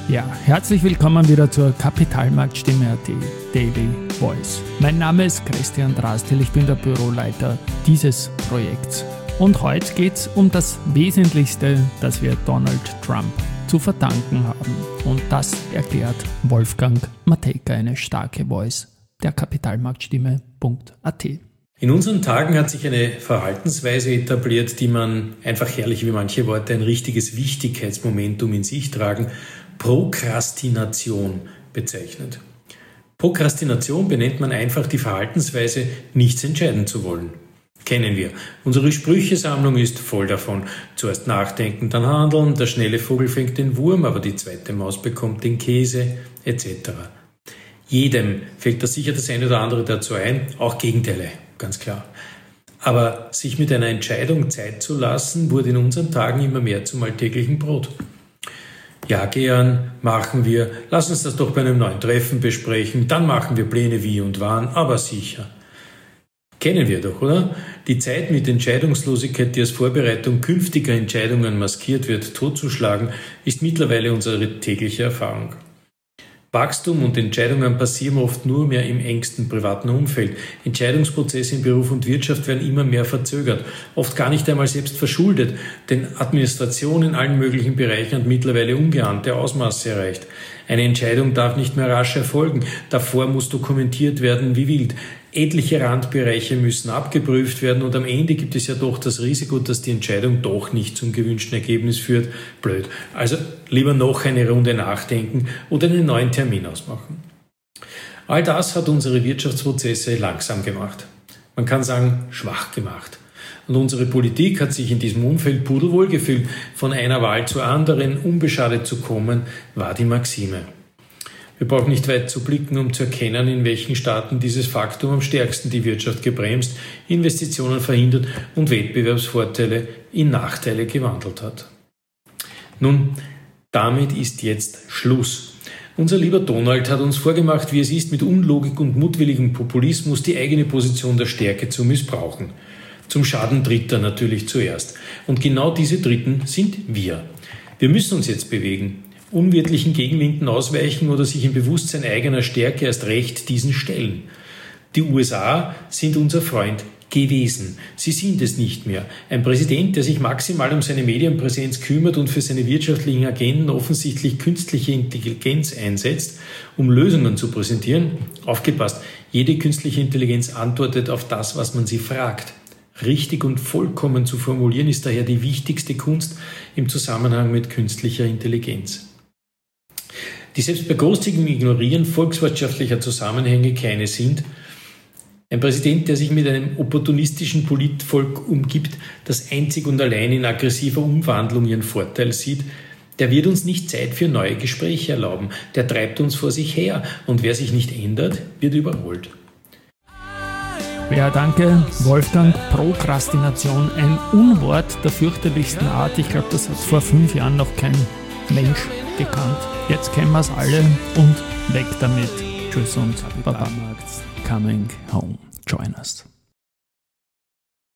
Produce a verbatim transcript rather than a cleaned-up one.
Ja, herzlich willkommen wieder zur Kapitalmarktstimme Punkt at Daily Voice. Mein Name ist Christian Drastil, ich bin der Büroleiter dieses Projekts. Und heute geht es um das Wesentlichste, das wir Donald Trump zu verdanken haben. Und das erklärt Wolfgang Matejka, eine starke Voice der Kapitalmarktstimme Punkt at. In unseren Tagen hat sich eine Verhaltensweise etabliert, die man einfach herrlich wie manche Worte ein richtiges Wichtigkeitsmomentum in sich tragen, Prokrastination bezeichnet. Prokrastination benennt man einfach die Verhaltensweise, nichts entscheiden zu wollen. Kennen wir. Unsere Sprüchesammlung ist voll davon. Zuerst nachdenken, dann handeln, der schnelle Vogel fängt den Wurm, aber die zweite Maus bekommt den Käse, et cetera. Jedem fällt da sicher das eine oder andere dazu ein, auch Gegenteile, ganz klar. Aber sich mit einer Entscheidung Zeit zu lassen, wurde in unseren Tagen immer mehr zum alltäglichen Brot. Ja, gern, machen wir, lass uns das doch bei einem neuen Treffen besprechen, dann machen wir Pläne wie und wann, aber sicher. Kennen wir doch, oder? Die Zeit mit Entscheidungslosigkeit, die als Vorbereitung künftiger Entscheidungen maskiert wird, totzuschlagen, ist mittlerweile unsere tägliche Erfahrung. Wachstum und Entscheidungen passieren oft nur mehr im engsten privaten Umfeld. Entscheidungsprozesse in Beruf und Wirtschaft werden immer mehr verzögert, oft gar nicht einmal selbst verschuldet, denn Administration in allen möglichen Bereichen hat mittlerweile ungeahnte Ausmaße erreicht. Eine Entscheidung darf nicht mehr rasch erfolgen, davor muss dokumentiert werden wie wild. Etliche Randbereiche müssen abgeprüft werden und am Ende gibt es ja doch das Risiko, dass die Entscheidung doch nicht zum gewünschten Ergebnis führt. Blöd. Also lieber noch eine Runde nachdenken oder einen neuen Termin ausmachen. All das hat unsere Wirtschaftsprozesse langsam gemacht. Man kann sagen, schwach gemacht. Und unsere Politik hat sich in diesem Umfeld pudelwohl gefühlt. Von einer Wahl zur anderen unbeschadet zu kommen, war die Maxime. Wir brauchen nicht weit zu blicken, um zu erkennen, in welchen Staaten dieses Faktum am stärksten die Wirtschaft gebremst, Investitionen verhindert und Wettbewerbsvorteile in Nachteile gewandelt hat. Nun, damit ist jetzt Schluss. Unser lieber Donald hat uns vorgemacht, wie es ist, mit Unlogik und mutwilligem Populismus die eigene Position der Stärke zu missbrauchen. Zum Schaden Dritter natürlich zuerst. Und genau diese Dritten sind wir. Wir müssen uns jetzt bewegen, unwirtlichen Gegenwinden ausweichen oder sich im Bewusstsein eigener Stärke erst recht diesen stellen. Die U S A sind unser Freund gewesen. Sie sind es nicht mehr. Ein Präsident, der sich maximal um seine Medienpräsenz kümmert und für seine wirtschaftlichen Agenden offensichtlich künstliche Intelligenz einsetzt, um Lösungen zu präsentieren. Aufgepasst, jede künstliche Intelligenz antwortet auf das, was man sie fragt. Richtig und vollkommen zu formulieren ist daher die wichtigste Kunst im Zusammenhang mit künstlicher Intelligenz. Die selbst bei großzügigem Ignorieren volkswirtschaftlicher Zusammenhänge keine sind. Ein Präsident, der sich mit einem opportunistischen Politvolk umgibt, das einzig und allein in aggressiver Umwandlung ihren Vorteil sieht, der wird uns nicht Zeit für neue Gespräche erlauben. Der treibt uns vor sich her und wer sich nicht ändert, wird überholt. Ja, danke, Wolfgang. Prokrastination, ein Unwort der fürchterlichsten Art. Ich glaube, das hat vor fünf Jahren noch kein Mensch gekannt. Jetzt kennen wir es alle und weg damit. Tschüss und Baba. Coming home. Join us.